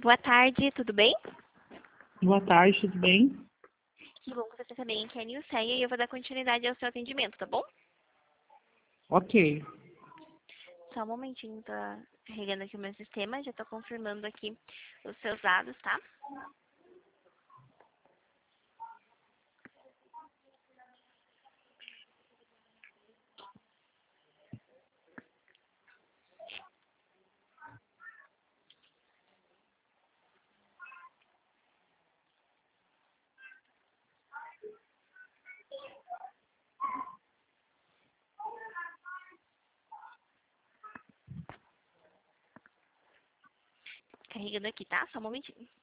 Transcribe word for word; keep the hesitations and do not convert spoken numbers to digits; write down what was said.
Boa tarde, tudo bem? Boa tarde, tudo bem? Que bom que você também quer Nilceia e eu vou dar continuidade ao seu atendimento, tá bom? Ok. Só um momentinho, tô carregando aqui o meu sistema, já tô confirmando aqui os seus dados, tá? Carregando aqui, tá? Só um momentinho.